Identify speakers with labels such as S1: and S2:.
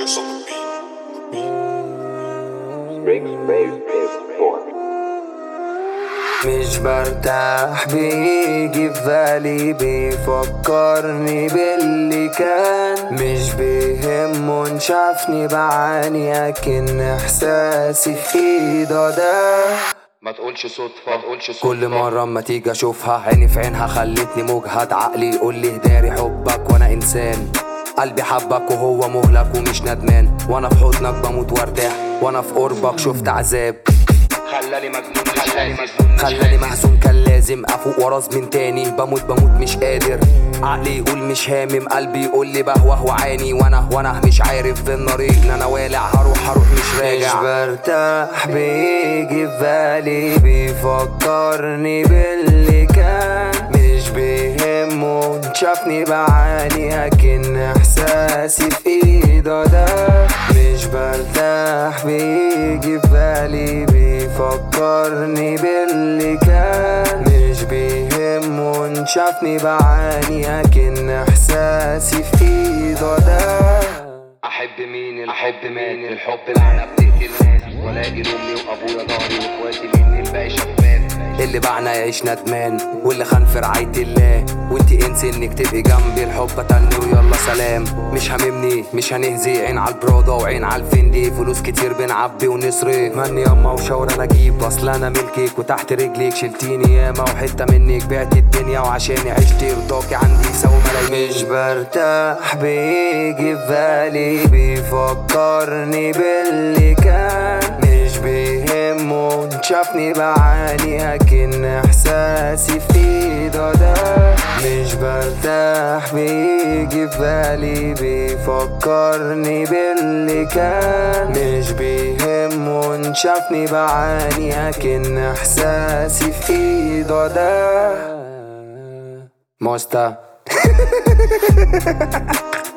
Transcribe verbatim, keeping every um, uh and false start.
S1: مش برتاح بيجي في بالي بيفكرني باللي كان، مش بيهمه شافني بعاني اكن احساسي في ايده ده.
S2: ما تقولش صدفة، ما تقولش صدفة.
S1: كل مرة اما تيجي اشوفها عيني في عينها خلتني مجهد، عقلي يقول لي داري حبك وانا انسان، قلبي حبك وهو مهلك ومش ندمان، وانا في حضنك بموت وارتاح وانا في قربك شفت عذاب،
S2: خلاني مجنون خلاني مجنون
S1: خلاني محزون كان لازم افوق وراز من تاني، بموت بموت مش قادر، عقلي يقول مش هامم، قلبي يقول لي بهوه وعاني، وانا وانا مش عارف في الطريق ان انا والع، هروح هروح مش راجع. مش برتاح بيجي في بالي بيفكرني باللي كان، مش بيهمه شافني بعاني اكن احساسي في ايده ده. مش برتاح بيجي في بالي بيفكرني باللي كان، مش بيهمه شافني بعاني اكن احساسي في ايده ده.
S2: احب مين الحب مين الحب لعنة بتقتل الناس، والاقي امي وابويا ضهري واخواتي مني الباقي شفاف،
S1: اللي بعنا يعيش ندمان واللي خان في رعاية الله، وانتي انسي انك تبقي جنبي، الحب قتلني ويلا سلام. مش هاممني مش هنهزي، عين على البرادا وعين على الفندي، فلوس كتير بنعبي ونصرف، مني ياما وشاور انا اجيب، اصل انا ملكك وتحت رجليك شلتيني ياما، وحتة منك بعت الدنيا وعشاني عشت رضاكي عندي سوى ملايين. مش برتاح بيجي في بالي بيفكرني باللي كان، مش بيهمه شافني بعاني اكن احساسي في ايده ده. مش برتاح بيجي في بالي بيفكرني باللي كان، مش بيهمه شافني بعاني اكن احساسي في ايده ده. موستا